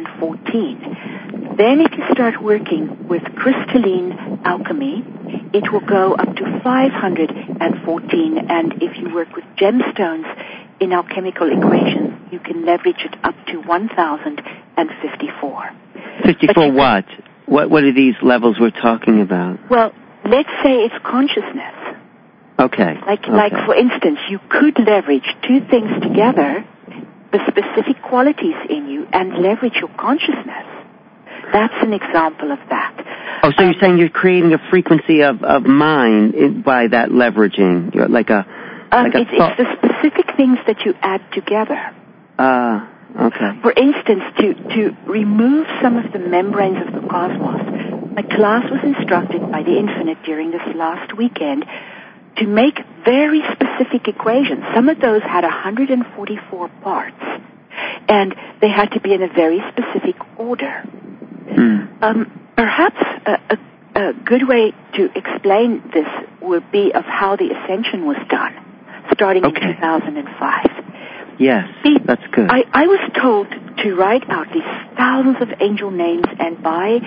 fourteen. Then if you start working with crystalline alchemy, it will go up to five hundred fourteen, and if you work with gemstones in alchemical equations, you can leverage it up to one thousand fifty-four. fifty-four what? What what are these levels we're talking about? Well, let's say it's consciousness. Okay. Like, okay. like for instance, you could leverage two things together, the specific qualities in you, and leverage your consciousness. That's an example of that. Oh, so um, you're saying you're creating a frequency of, of mind in, by that leveraging, you're like a um, like a it's, thought. it's the specific things that you add together. Ah, uh, okay. For instance, to, to remove some of the membranes of the cosmos, my class was instructed by the Infinite during this last weekend to make very specific equations. Some of those had one hundred forty-four parts, and they had to be in a very specific order. Mm. Um, perhaps a, a, a good way to explain this would be of how the ascension was done, starting okay. in two thousand five. Yes, See, that's good. I, I was told to write out these thousands of angel names, and by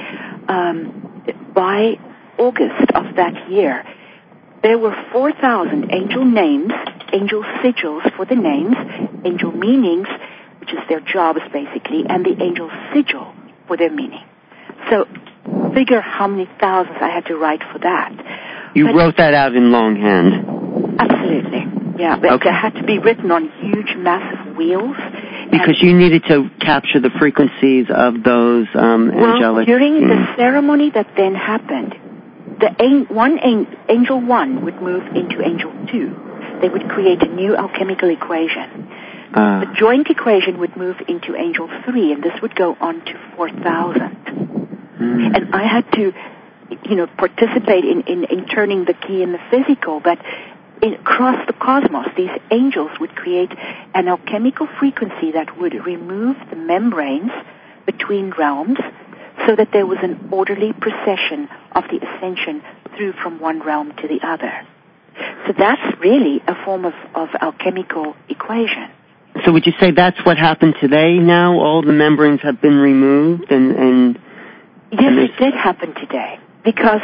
um, by August of that year, there were four thousand angel names, angel sigils for the names, angel meanings, which is their jobs basically, and the angel sigil for their meaning. So figure how many thousands I had to write for that. You but wrote that out in longhand? Absolutely. Yeah, but okay. it had to be written on huge, massive wheels. Because you needed to capture the frequencies of those um, well, angelic... during mm. the ceremony that then happened, the one angel one would move into angel two. They would create a new alchemical equation. Uh. The joint equation would move into angel three, and this would go on to four thousand. Mm. And I had to, you know, participate in, in, in turning the key in the physical, but in, across the cosmos, these angels would create an alchemical frequency that would remove the membranes between realms so that there was an orderly procession of the ascension through from one realm to the other. So that's really a form of, of alchemical equation. So would you say that's what happened today now? All the membranes have been removed and... and yes, and it did happen today. Because,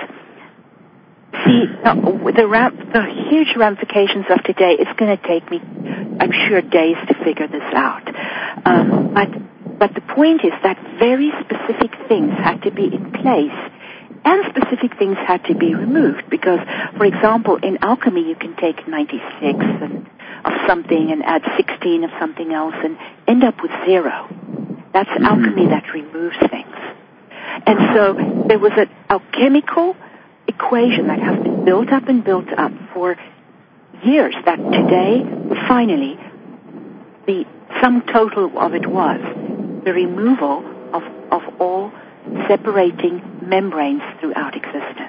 see, the, the, ram, the huge ramifications of today, it's going to take me, I'm sure, days to figure this out. Um, but, but the point is that very specific things had to be in place and specific things had to be removed. Because, for example, in alchemy, you can take ninety-six and, of something and add sixteen of something else and end up with zero. That's mm-hmm. alchemy that removes things. And so there was an alchemical equation that has been built up and built up for years that today, finally, the sum total of it was the removal of, of all separating membranes throughout existence.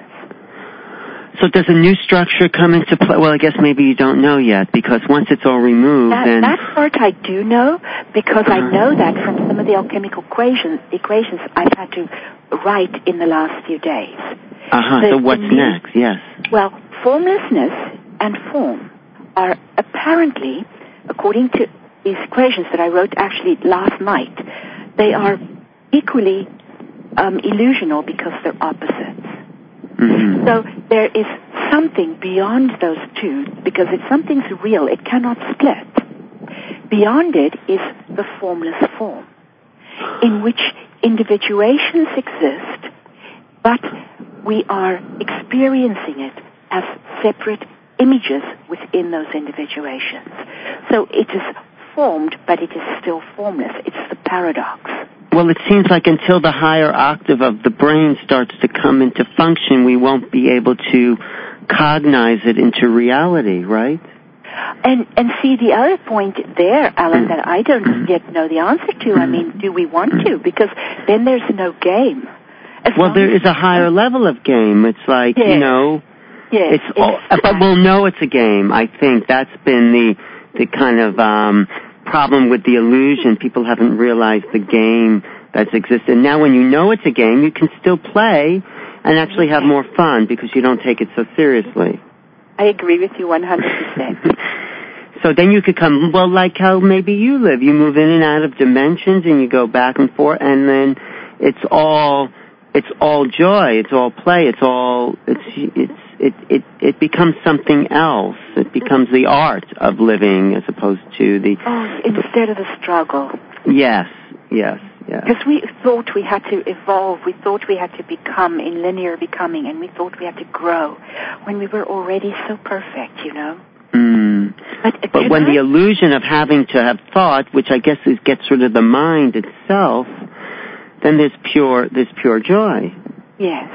So does a new structure come into play? Well, I guess maybe you don't know yet, because once it's all removed, that, then... That part I do know, because uh-huh. I know that from some of the alchemical equations, equations I've had to write in the last few days. Uh-huh, the, so what's the, next? Yes. Well, formlessness and form are apparently, according to these equations that I wrote actually last night, they are equally um, illusional because they're opposites. Mm-hmm. So there is something beyond those two, because if something's real, it cannot split. Beyond it is the formless form, in which individuations exist, but we are experiencing it as separate images within those individuations. So it is formed, but it is still formless. It's the paradox. Well, it seems like until the higher octave of the brain starts to come into function, we won't be able to cognize it into reality, right? And and see, the other point there, Alan, that I don't yet know the answer to, I mean, do we want to? Because then there's no game. As well, there is a higher level of game. It's like, yes. you know, yes, it's, it's all, but we'll know it's a game. I think that's been the the kind of um, problem with the illusion. People haven't realized the game that's existed. Now when you know it's a game, you can still play and actually have more fun because you don't take it so seriously. I agree with you one hundred percent. So then you could come, well, like how maybe you live. You move in and out of dimensions and you go back and forth, and then it's all, it's all joy, it's all play, it's all, it's, it's, it, it, it becomes something else. It becomes the art of living as opposed to the... Oh, instead of the struggle. Yes, yes, yes. Because we thought we had to evolve, we thought we had to become in linear becoming, and we thought we had to grow when we were already so perfect, you know? Mm. But, but when I? the illusion of having to have thought, which I guess is, gets rid of the mind itself, then there's pure, there's pure joy. Yes.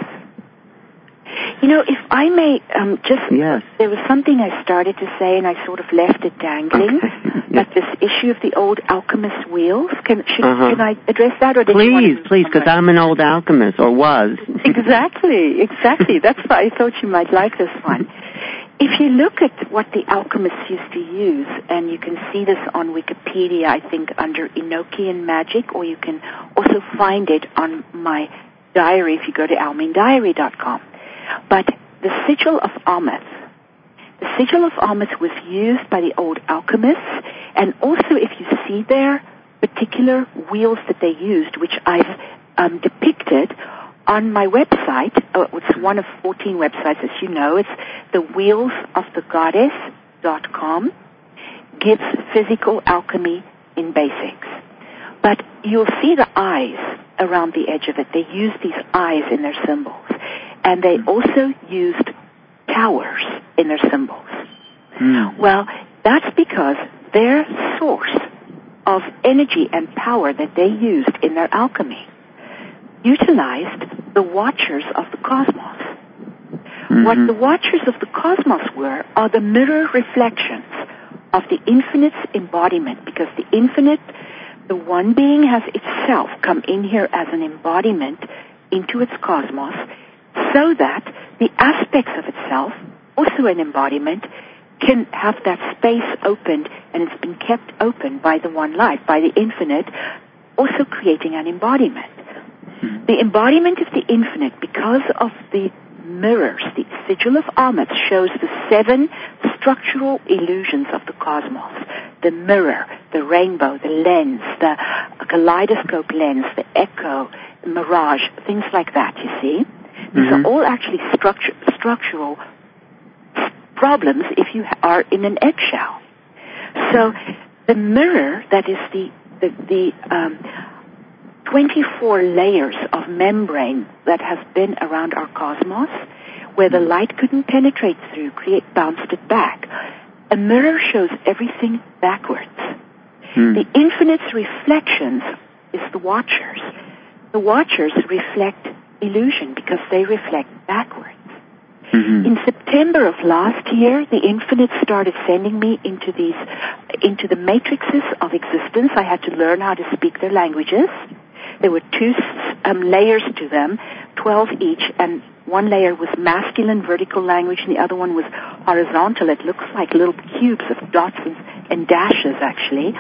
You know, if I may um, just, yes. there was something I started to say and I sort of left it dangling. Okay. That this issue of the old alchemist wheels. Can should, uh-huh. can I address that, or did please, you want to please, because I'm an old alchemist, or was. Exactly, exactly. That's why I thought you might like this one. If you look at what the alchemists used to use, and you can see this on Wikipedia, I think, under Enochian magic, or you can also find it on my diary if you go to almin diary dot com. But the sigil of Amos, the sigil of Amos was used by the old alchemists, and also if you see their particular wheels that they used, which I've um, depicted on my website. Oh, it's one of fourteen websites, as you know. It's the wheels of the goddess dot com. Gives physical alchemy in basics. But you'll see the eyes around the edge of it. They use these eyes in their symbols. And they also used towers in their symbols. Mm. Well, that's because their source of energy and power that they used in their alchemy utilized the watchers of the cosmos. Mm-hmm. What the watchers of the cosmos were are the mirror reflections of the infinite's embodiment, because the infinite, the one being, has itself come in here as an embodiment into its cosmos, so that the aspects of itself, also an embodiment, can have that space opened, and it's been kept open by the one light, by the infinite, also creating an embodiment. Mm-hmm. The embodiment of the infinite, because of the mirrors, the sigil of Amos shows the seven structural illusions of the cosmos. The mirror, the rainbow, the lens, the kaleidoscope lens, the echo, the mirage, things like that, you see? These mm-hmm. are all actually structure, structural problems if you are in an eggshell. So the mirror, that is the, the, the um, twenty-four layers of membrane that has been around our cosmos, where the light couldn't penetrate through, create, bounced it back. A mirror shows everything backwards. Mm. The infinite's reflections is the watchers. The watchers reflect illusion because they reflect backwards. Mm-hmm. In September of last year, the infinite started sending me into these, into the matrices of existence. I had to learn how to speak their languages. There were two um, layers to them, twelve each, and one layer was masculine vertical language, and the other one was horizontal. It looks like little cubes of dots and, and dashes, actually.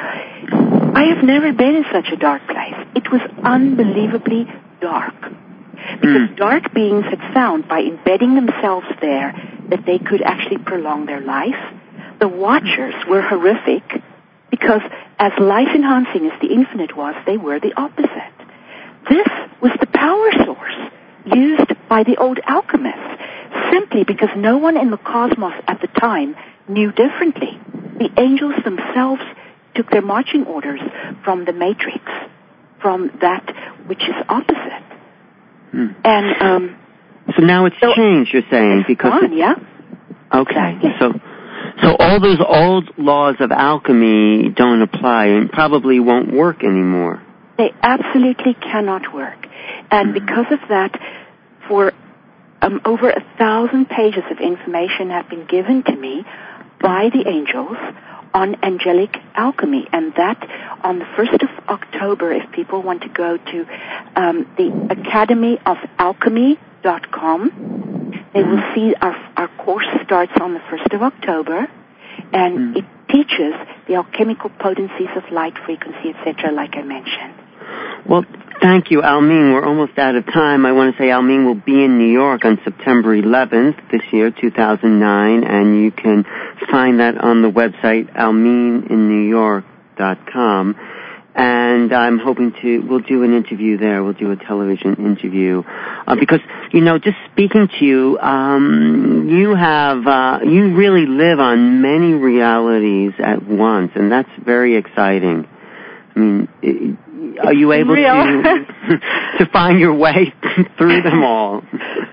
I have never been in such a dark place. It was unbelievably dark. Because mm. dark beings had found, by embedding themselves there, that they could actually prolong their life. The watchers were horrific, because as life-enhancing as the infinite was, they were the opposite. This was the power source used by the old alchemists, simply because no one in the cosmos at the time knew differently. The angels themselves took their marching orders from the matrix, from that which is opposite. Hmm. And um, so now it's so changed, you're saying, it's because gone, it's, yeah. Okay, exactly. so so all those old laws of alchemy don't apply and probably won't work anymore. They absolutely cannot work, and mm-hmm. because of that, for um, over a thousand pages of information have been given to me by the angels on angelic alchemy, and that on the first of October, if people want to go to um, the academy of alchemy dot com, they will see our, our course starts on the first of October, and mm. it teaches the alchemical potencies of light, frequency, et cetera, like I mentioned. Well, thank you, Almeen. We're almost out of time. I want to say Almeen will be in New York on September eleventh this year, two thousand nine, and you can find that on the website almeen in new york dot com. And I'm hoping to, we'll do an interview there. We'll do a television interview. Uh, because, you know, just speaking to you, um, you have, uh, you really live on many realities at once, and that's very exciting. I mean, are you able to, to find your way through them all?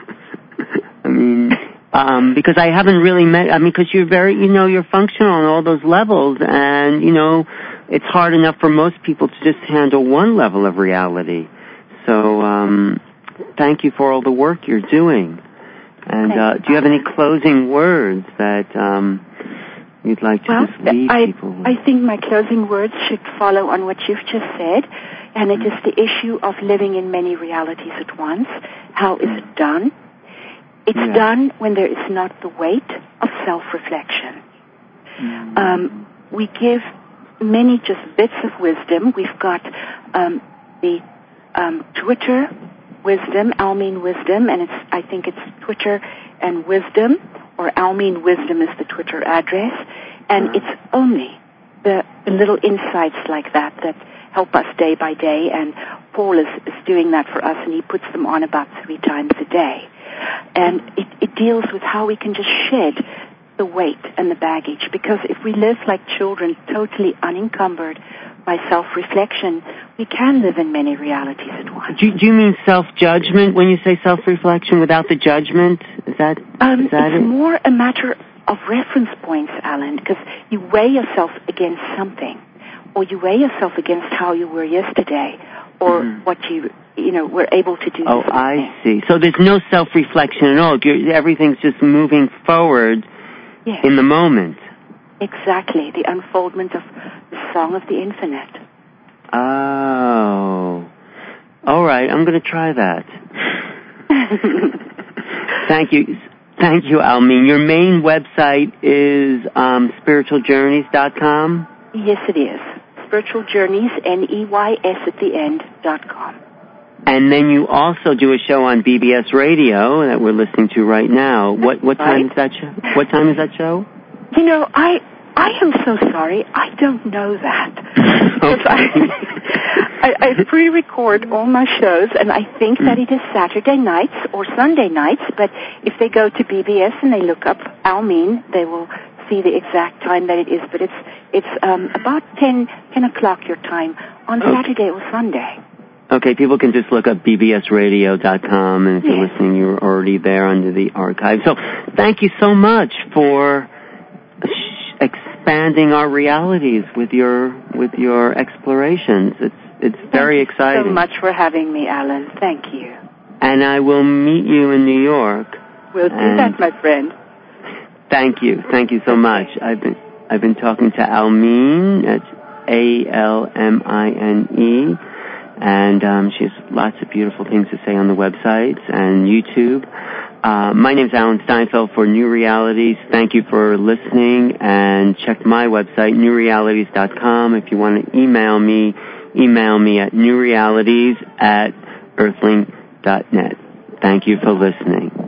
I mean, um, because I haven't really met, I mean, because you're very, you know, you're functional on all those levels, and, you know, it's hard enough for most people to just handle one level of reality. So, um, thank you for all the work you're doing. And uh, do you have any closing words that um, you'd like to well, just leave I, people with? I think my closing words should follow on what you've just said, and it is the issue of living in many realities at once. How is it done? It's Yeah. done when there is not the weight of self-reflection. Mm. Um, we give many just bits of wisdom. We've got um, the um, Twitter wisdom, Almeen Wisdom, and it's I think it's Twitter and Wisdom, or Almeen Wisdom is the Twitter address, and it's only the, the little insights like that that help us day by day, and Paul is, is doing that for us, and he puts them on about three times a day. And it, it deals with how we can just shed the weight and the baggage, because if we live like children, totally unencumbered by self-reflection, we can live in many realities at once. Do, do you mean self-judgment when you say self-reflection without the judgment? Is that, um, is that it's it? more a matter of reference points, Alan, because you weigh yourself against something, or you weigh yourself against how you were yesterday, or Mm-hmm. what you, you know, were able to do. Oh, this I morning. see. So there's no self-reflection at all. You're, everything's just moving forward Yes, in the moment. exactly. The unfoldment of the song of the infinite. Oh. All right, I'm going to try that. Thank you. Thank you, Almeen. Your main website is um, spiritual journeys dot com? Yes, it is. Spiritual Journeys, N E Y S at the end, dot com. And then you also do a show on B B S Radio that we're listening to right now. What what time Right. is that show? What time is that show? You know, I I am so sorry. I don't know that. Because I, I, I pre-record all my shows, and I think that it is Saturday nights or Sunday nights, but if they go to B B S and they look up Almeen, they will see the exact time that it is. But it's it's um, about ten, ten o'clock your time on Okay. Saturday or Sunday. Okay, people can just look up b b s radio dot com, and if you're Yes. listening, you're already there under the archive. So thank you so much for sh- expanding our realities with your with your explorations. It's it's very Thank you exciting. so much for having me, Alan. Thank you. And I will meet you in New York. We'll do And that, my friend. Thank you, thank you so much. I've been I've been talking to Almeen. That's A L M I N E. And um, she has lots of beautiful things to say on the websites and YouTube. Uh, my name is Alan Steinfeld for New Realities. Thank you for listening, and check my website, new realities dot com. If you want to email me, email me at newrealities at earthlink dot net. Thank you for listening.